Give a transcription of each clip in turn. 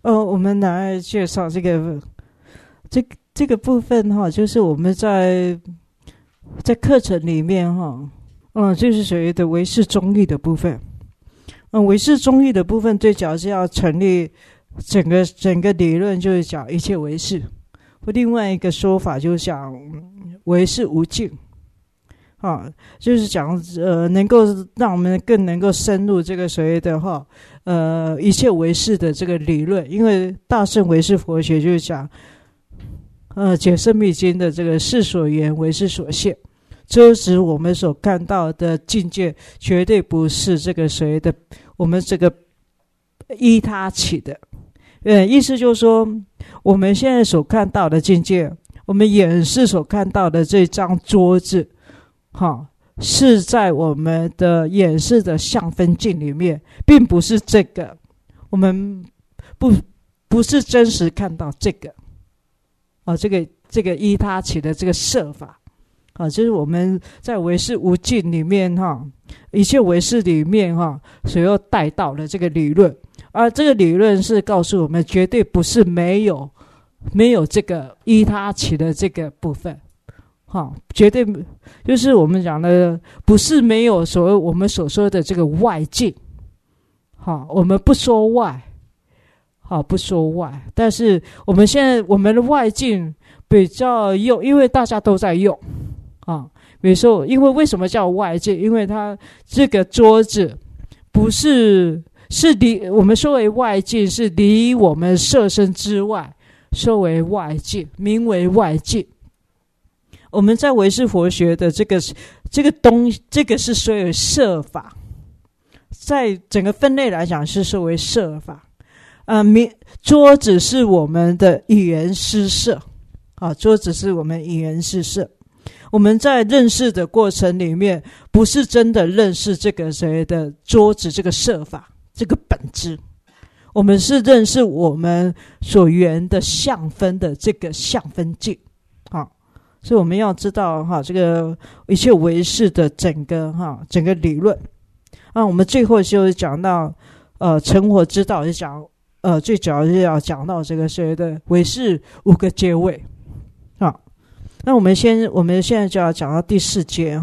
我们来介绍这个部分哈，就是我们在课程里面哈，就是属于的唯识中义的部分。唯识中义的部分最主要是要成立整个理论，就是讲一切唯识。另外一个说法就是讲唯识无尽。就是讲能够让我们更能够深入这个所谓的一切唯识的这个理论。因为大乘唯识佛学就是讲解深密经的这个事所缘唯识所现，遮止我们所看到的境界绝对不是这个所谓的我们这个依他起的。意思就是说，我们现在所看到的境界，我们眼视所看到的这张桌子是在我们的眼视的相分境里面，并不是这个，我们不是真实看到这个这个依他起的这个设法就是我们在唯识无尽里面一切唯识里面所要带到的这个理论。而这个理论是告诉我们，绝对不是没有这个依他起的这个部分。绝对就是我们讲的，不是没有所谓我们所说的这个外境。我们不说外，不说外，但是我们现在我们的外境比较用，因为大家都在用比如说，因为为什么叫外境？因为它这个桌子不是离我们说为外境，是离我们色身之外，说为外境，名为外境。我们在唯识佛学的这个是属于色法，在整个分类来讲是属为色法。桌子是我们的语言施设桌子是我们语言施设。我们在认识的过程里面，不是真的认识这个谁的桌子这个设法这个本质，我们是认识我们所缘的相分的这个相分境。所以我们要知道这个一切唯识的整个理论。我们最后就是讲到成佛之道，就讲最主要是要讲到这个所谓的唯识五个阶位。那我们现在就要讲到第4阶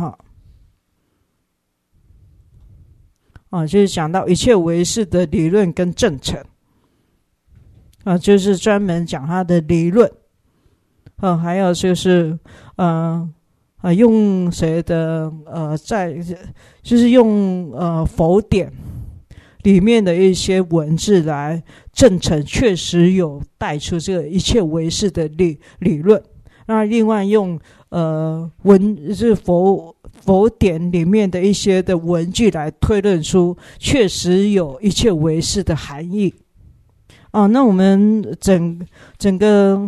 就是讲到一切唯识的理论跟证成就是专门讲它的理论。还有就是用谁的就是用佛典里面的一些文字来证成确实有带出这个一切唯识的理论。那另外用就是佛典里面的一些的文句来推论出确实有一切唯识的含义。那我们整个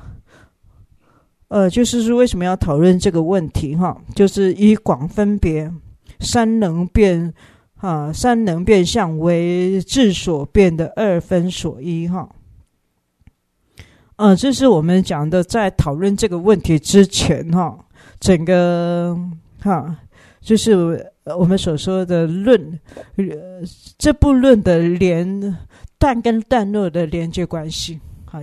就是为什么要讨论这个问题就是以广分别三能变相为智所变的二分所依这是我们讲的，在讨论这个问题之前整个就是我们所说的论这部论的段跟段落的连接关系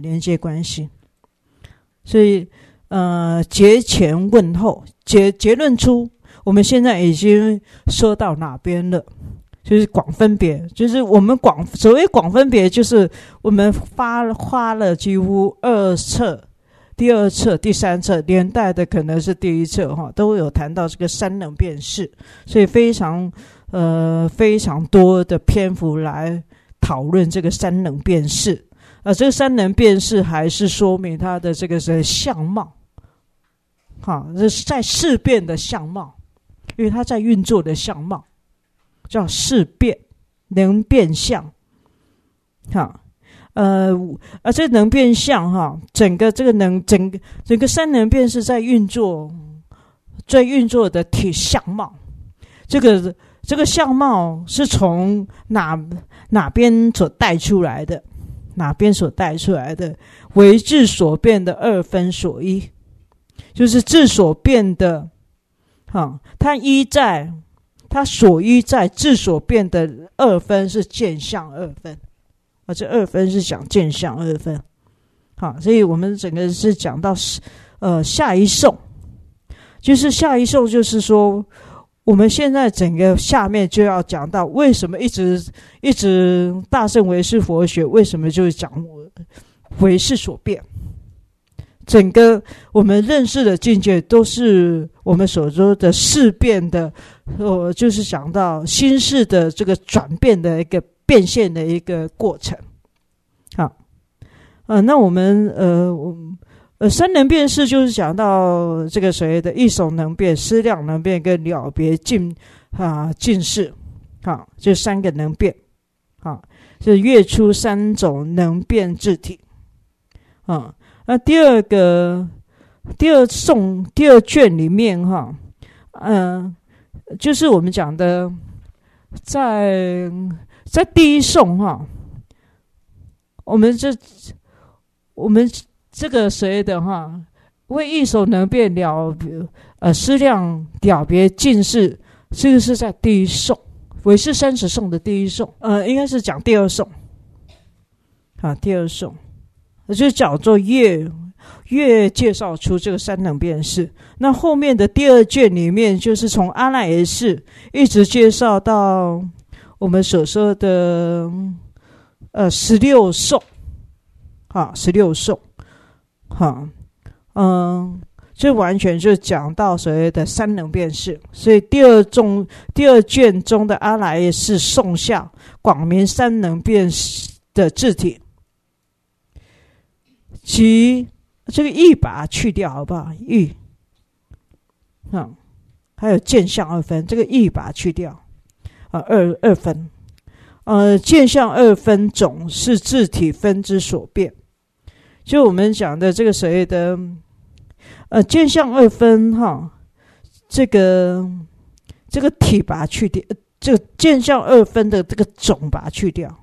所以结前问后，结论出我们现在已经说到哪边了，就是广分别，就是我们所谓广分别，就是我们花了几乎2册，第2册第3册连带的可能是第1册都有谈到这个三能辨识，所以非常多的篇幅来讨论这个三能辨识。这个三能辨识还是说明它的这个是相貌这是在事变的相貌，因为它在运作的相貌叫事变，能变相这能变相整个三能辨识在运作的体相貌，这个相貌是从哪边所带出来的？为智所变的二分所依，就是智所变的它所依在智所变的二分是见相二分这二分是讲见相二分。好，所以我们整个是讲到下一颂，就是下一颂就是说我们现在整个下面就要讲到为什么一直大乘唯识佛学为什么就是讲唯识所变，整个我们认识的境界都是我们所说的事变的，就是讲到心事的这个转变的一个变现的一个过程。好，那我们三能变是就是讲到这个所谓的一手能变、思量能变跟了别尽事，好，这三个能变，好，是跃出三种能变智体。那第二卷里面就是我们讲的在第一颂我们这个谁的为一手能变思量了别尽事，这个是在第一颂，唯识30颂的第一颂，应该是讲第二颂，第二颂就叫做越介绍出这个三能变识。那后面的第二卷里面，就是从阿赖耶识一直介绍到我们所说的16颂，16颂，这完全就讲到所谓的三能变识。所以第二卷中的阿赖耶识颂下广明三能变的字体，其这个义把它去掉好不好？义还有见相二分，这个义把它去掉二分。见相二分总是自体分之所变，就我们讲的这个所谓的见相二分这个体把它去掉，这个见相二分的这个总把它去掉。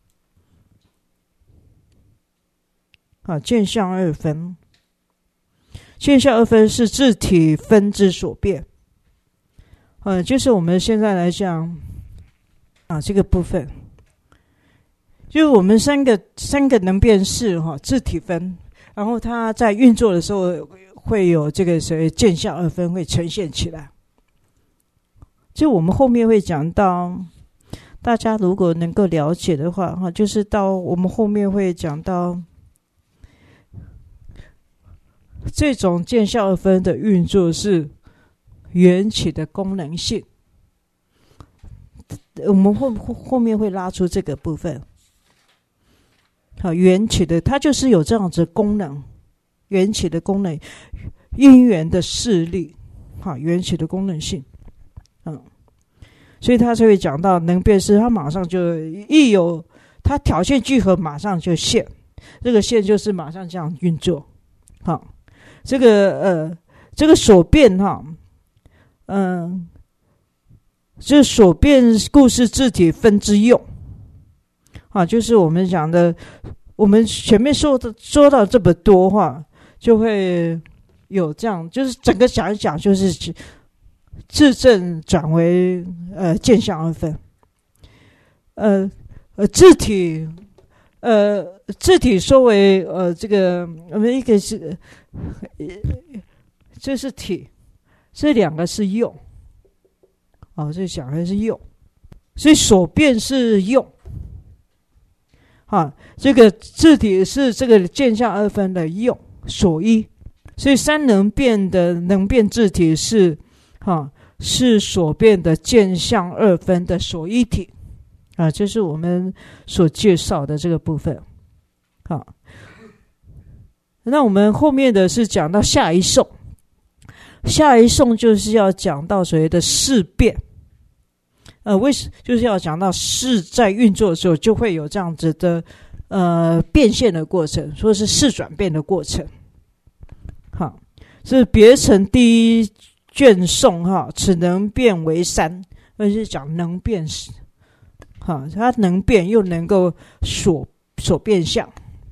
见相二分，见相二分是自体分之所变。就是我们现在来讲这个部分，就是我们三个能变识自体分，然后它在运作的时候会有这个所谓见相二分会呈现起来。就我们后面会讲到，大家如果能够了解的话就是到我们后面会讲到这种见相二分的运作是缘起的功能性，我们后面会拉出这个部分。缘起的它就是有这样子的功能，缘起的功能，因缘的势力，缘起的功能性。所以他才会讲到能变识，他马上就一有他条件聚合，马上就现，这个现就是马上这样运作。这个所变就是所变故是自体分之用就是我们讲的，我们前面说到这么多就会有这样，就是整个讲一讲，就是自证转为见相二分。自体说为这个我们一个是这是体，这两个是用这讲的是用，所以所变是用这个自体是这个见相二分的用所依，所以三能变的能变自体是所变的见相二分的所依体这是我们所介绍的这个部分。那我们后面的是讲到下一颂，下一颂就是要讲到所谓的事变，就是要讲到事在运作的时候就会有这样子的变现的过程，说是事转变的过程。是别成第一卷颂此能变为三，就是讲能变它能变又能够所变相。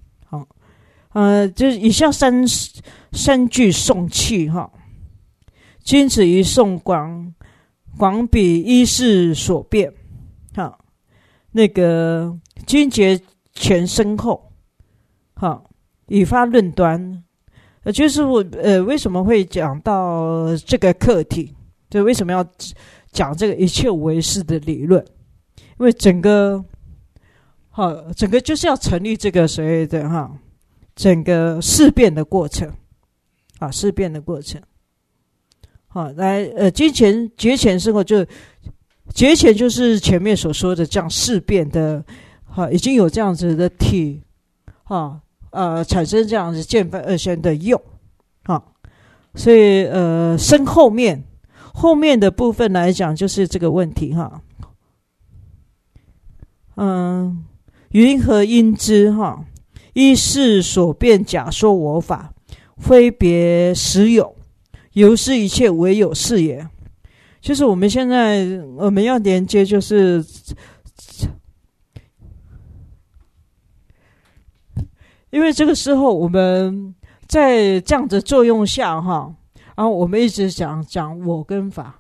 就是以下三句颂气今此一颂广比依事所变那个今节前深后，好，以发论端。就是我为什么会讲到这个课题？就为什么要讲这个一切唯识的理论？因为整个就是要成立这个所谓的整个事变的过程，事变的过程。来节前生活节前就是前面所说的这样事变的，已经有这样子的体，产生这样子见分二仙的用，所以生后面的部分来讲就是这个问题云何因之依事所变假说我法，非别实有，由是一切唯有是也。就是我们现在我们要连接，就是因为这个时候我们在这样的作用下然后我们一直讲我跟法，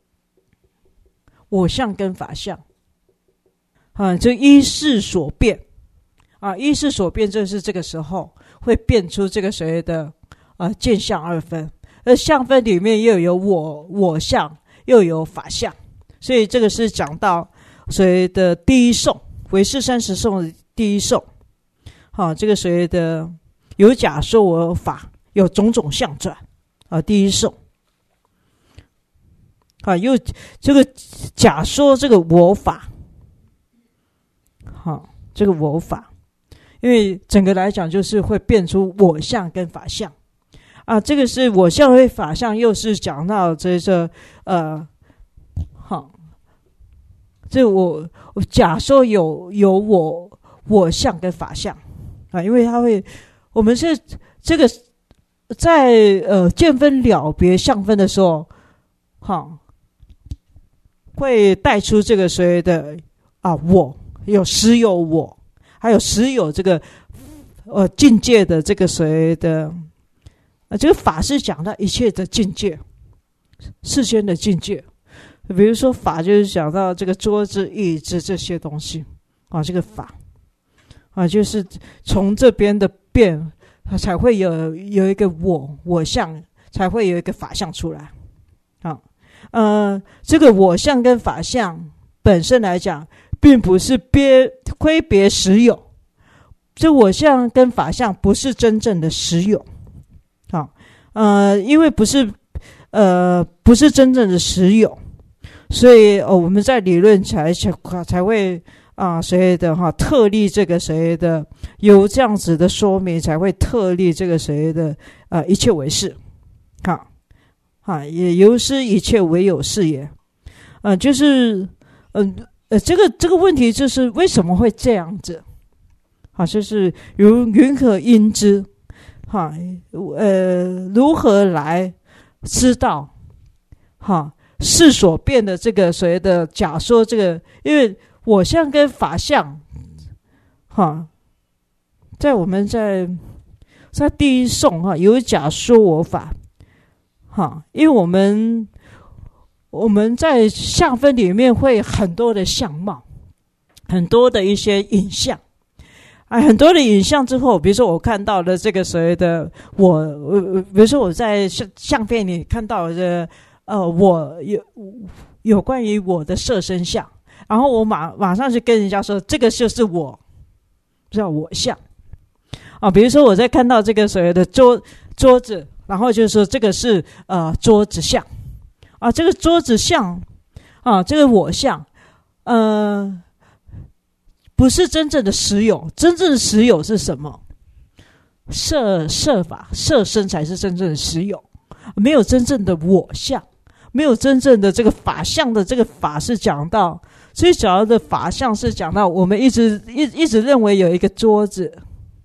我相跟法相这依事所变依事所变，这是这个时候会变出这个所谓的见相二分，而相分里面又有我相，又有法相，所以这个是讲到所谓的第一颂，唯识30颂的第一颂。这个所谓的有假说我法，有种种相转第一颂又这个假说这个我法，这个我法，因为整个来讲就是会变出我相跟法相这个是我相跟法相，又是讲到这个这我假说有我相跟法相因为它会，我们是这个在见分了别相分的时候会带出这个所谓的我有实有我，还有实有这个境界的这个所谓的这个法是讲到一切的境界，世间的境界。比如说法就是讲到这个桌子椅子这些东西这个法就是从这边的变才会有一个我相，才会有一个法相出来这个我相跟法相本身来讲并不是挥别实有，这我相跟法相不是真正的实有因为不是真正的实有，所以我们在理论才会所谓的特例这个所谓的有这样子的说明，才会特例这个所谓的一切唯识也由是一切唯有是也就是这个问题就是为什么会这样子就是云何因之如何来知道事所变的这个所谓的假说，这个因为我相跟法相在我们在第一颂有假说我法因为我们在相分里面会很多的相貌，很多的一些影像很多的影像之后，比如说我看到了这个所谓的比如说我在相片里看到的我有关于我的色身相，然后我马上就跟人家说这个就是我，叫我相比如说我在看到这个所谓的桌子，然后就说这个是桌子相这个桌子相这个我相不是真正的实有，真正的实有是什么？色法色身才是真正的实有，没有真正的我相，没有真正的这个法相的这个法是讲到，所以讲到的法相是讲到我们一直认为有一个桌子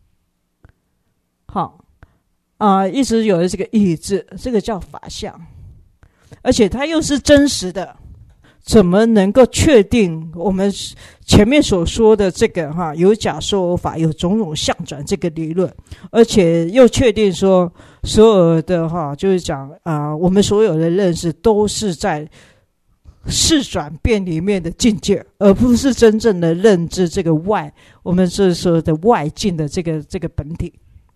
一直有这个椅子，这个叫法相，而且它又是真实的，怎么能够确定我们前面所说的这个有假说法，有种种相转这个理论，而且又确定说所有的就是讲我们所有的认识都是在事转变里面的境界，而不是真正的认知这个外，我们是说的外境的这个本体。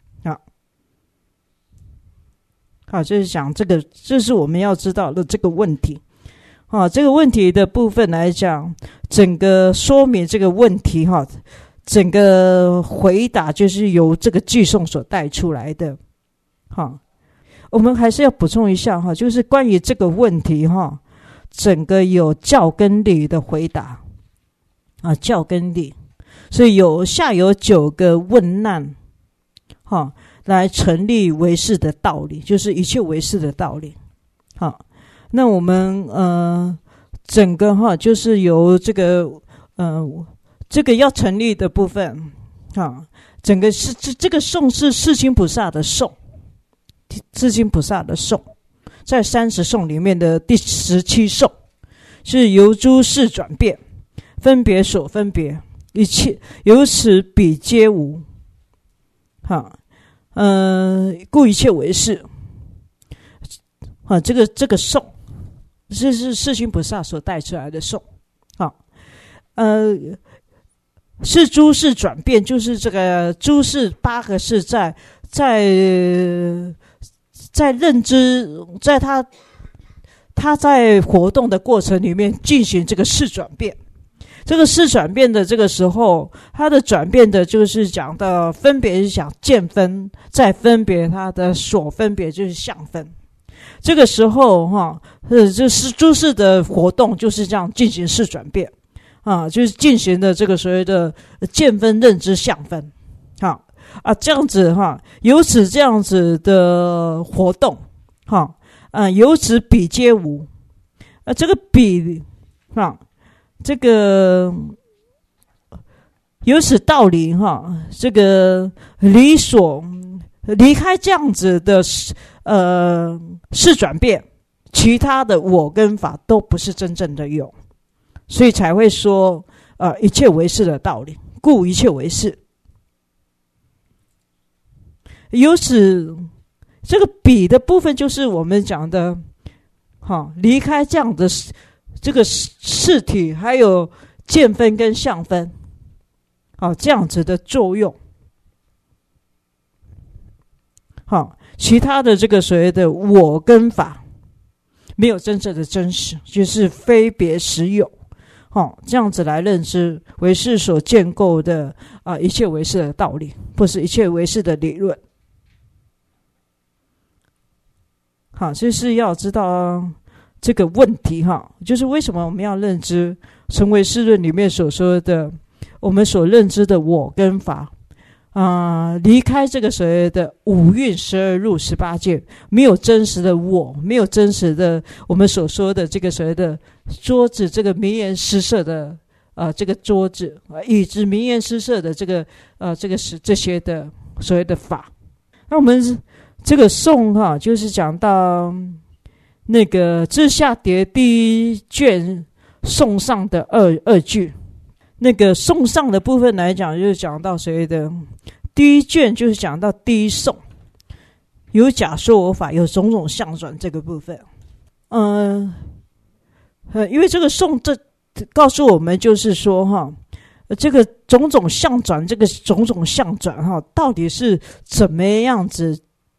好，就是讲这个，这是我们要知道的这个问题。这个问题的部分来讲，整个说明这个问题整个回答就是由这个句颂所带出来的。我们还是要补充一下就是关于这个问题整个有教跟理的回答教跟理，所以下有9个问难来成立唯识的道理，就是一切唯识的道理。那我们整个就是由这个要成立的部分整个是这个颂是世亲菩萨的颂，世亲菩萨的颂，在30颂里面的第17颂，是由诸事转变，分别所分别，一切由此彼皆无。故一切为是。这个颂是世亲菩萨所带出来的颂。是诸事转变，就是这个诸事8个是在认知，在他在活动的过程里面进行这个事转变。这个事转变的这个时候，它的转变的就是讲的分别是讲见分，再分别它的所分别就是相分。这个时候就是诸事的活动就是这样进行事转变就是进行的这个所谓的见分认知相分这样子由此这样子的活动由此彼皆无。这个彼这个由此道理这个离开这样子的事转变，其他的我跟法都不是真正的有，所以才会说一切唯识的道理，故一切唯识。由此这个彼的部分就是我们讲的离开这样的这个事体，还有见分跟相分这样子的作用。其他的这个所谓的我跟法没有真正的真实，就是非别实有这样子来认知唯识所建构的一切唯识的道理，或是一切唯识的理论。就是要知道这个问题就是为什么我们要认知成唯识论里面所说的我们所认知的我跟法离开这个所谓的五蕴12入18界，没有真实的我，没有真实的我们所说的这个所谓的桌子，这个名言诗社的这个桌子以及名言诗社的这个这些的所谓的法。那我们这个颂就是讲到那个至下叠第一卷颂上的二句。那个颂上的部分来讲，就是讲到谁的第一卷，就是讲到第一颂，有假说我法，有种种相转这个部分。因为这个颂这告诉我们，就是说这个种种相转，这个种种相转到底是怎么样子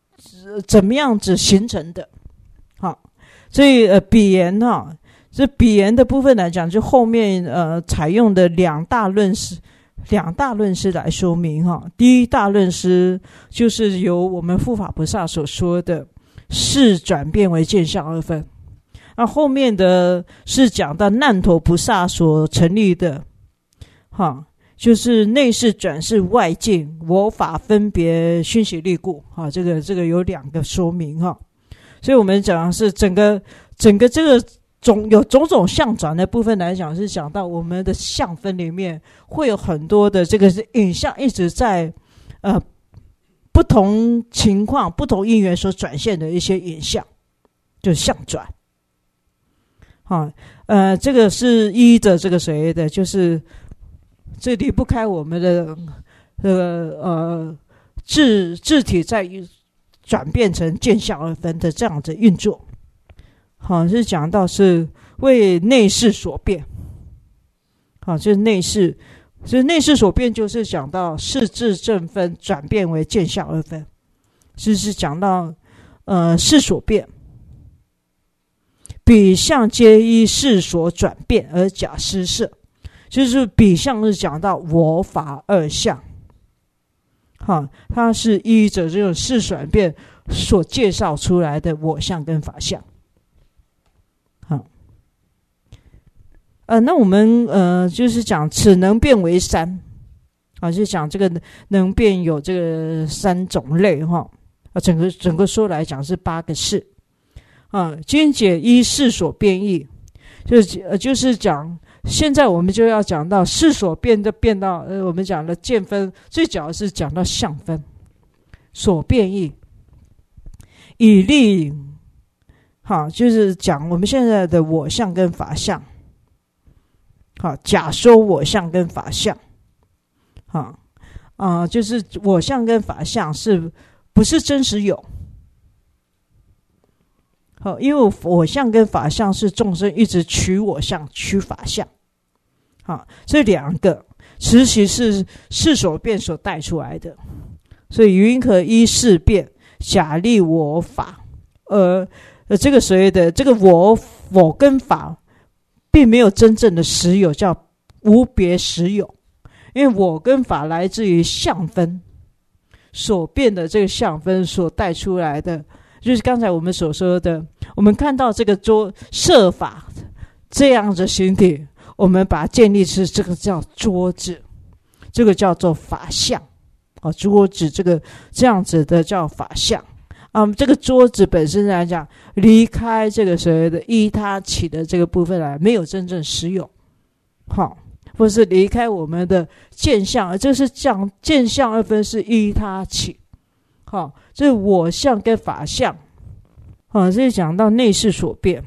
形成的？所以比言这比言的部分来讲，就后面采用的两大论师来说明第一大论师就是由我们护法菩萨所说的事转变为见相二分，那后面的是讲到难陀菩萨所成立的就是内视转世外境我法分别熏习力故这个有2个说明所以我们讲的是整个这个有种种相转的部分来讲，是讲到我们的相分里面会有很多的这个影像一直在不同情况不同因缘所展现的一些影像，就是相转这个是依着这个谁的，就是这离不开我们的质体在转变成见相二分的这样子运作。是讲到是为内事所变。好，就是内事，所以内事所变就是讲到事智正分转变为见相二分，就是讲到事所变，比相皆依事所转变而假施设，就是比相是讲到我法二相。好，它是依着这种事转变所介绍出来的我相跟法相。好，那我们就是讲此能变为三，啊，就讲这个能变有这个三种类哈，整个说来讲是8个事，啊，今解依事所变异，就是讲。现在我们就要讲到事所变的变到我们讲的见分，最主要是讲到相分所变异，以立好，就是讲我们现在的我相跟法相，好，假说我相跟法相，好就是我相跟法相是不是真实有？好，因为我相跟法相是众生一直取我相取法相，好，这两个实习是事所变所带出来的，所以云何依事变假立我法？这个所谓的这个我跟法，并没有真正的实有，叫无别实有，因为我跟法来自于相分所变的这个相分所带出来的。就是刚才我们所说的，我们看到这个设法这样的形体，我们把它建立是这个叫桌子，这个叫做法相，桌子这样子的叫法相。这个桌子本身来讲，离开这个所谓的依他起的这个部分来，没有真正实有，好，或是离开我们的见相，这是讲见相二分是依他起。好，这是我相跟法相，这是讲到内事所变，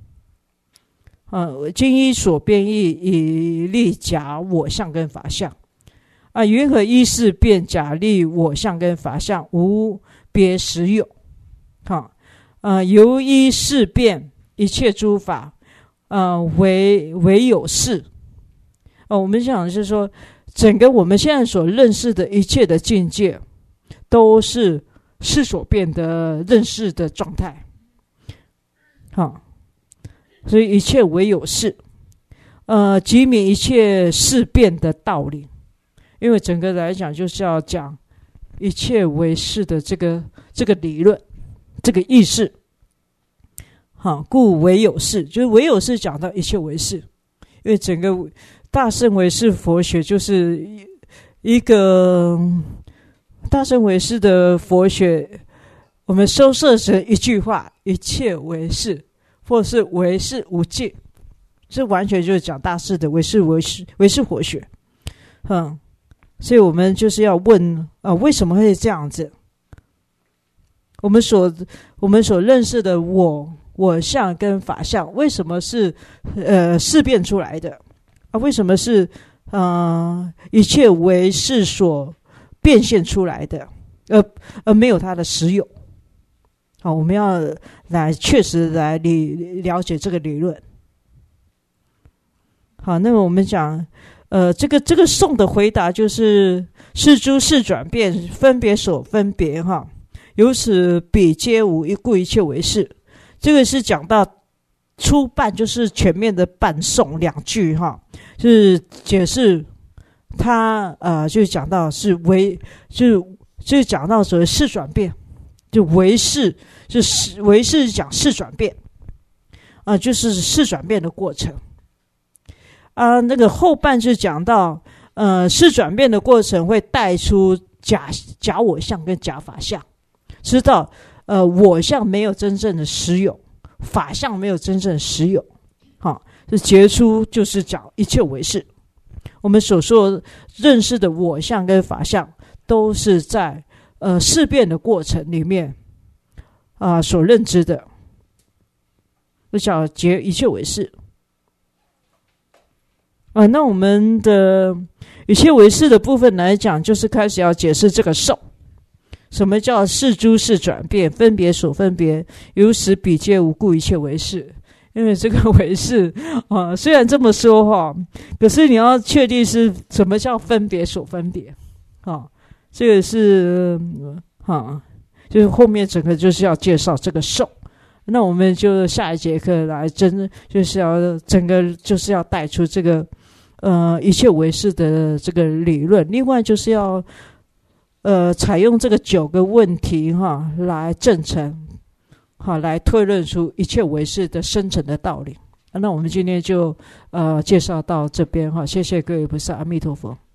今依所变异以立假我相跟法相，云何依事变假立我相跟法相，无别实有。好，由依事变一切诸法，为有事。我们讲的是说，整个我们现在所认识的一切的境界，都是事所变的认识的状态。好，所以一切为有事，即明一切事变的道理。因为整个来讲，就是要讲一切为事的这个理论，这个意识。好，故为有事，就是为有事讲到一切为事。因为整个大乘唯识佛学就是一个大乘唯识的佛学，我们收摄成一句话：一切唯识，或是唯识无界，这完全就是讲大乘的唯识佛学。所以我们就是要问为什么会这样子？我们所认识的我相跟法相，为什么是事变出来的？为什么是一切为事所变现出来的，而没有它的实有？好，我们要来确实来了解这个理论。好，那么我们讲这个颂的回答就是是诸事转变分别所分别由此彼皆无，故一切为事。这个是讲到初半，就是前面的半颂2句就是解释他就讲到是就讲到所谓事转变，就为事，就是为事讲事转变就是事转变的过程。那个后半是讲到事转变的过程会带出假我相跟假法相，知道我相没有真正的实有，法相没有真正的实有。好，这结出就是讲一切为事。我们所说认识的我相跟法相，都是在事变的过程里面所认知的，就叫结一切为事。那我们的一切为事的部分来讲，就是开始要解释这个受。什么叫是诸事转变分别所分别，由此彼皆无，故一切为事。 因为这个唯识啊，虽然这么说哈，可是你要确定是什么叫分别所分别啊，这个是就是后面整个就是要介绍这个受。那我们就下一节课来就是要整个就是要带出这个一切唯识的这个理论，另外就是要采用这个9个问题来证成来推论出一切唯识的生成的道理。那我们今天就介绍到这边谢谢各位菩萨，阿弥陀佛。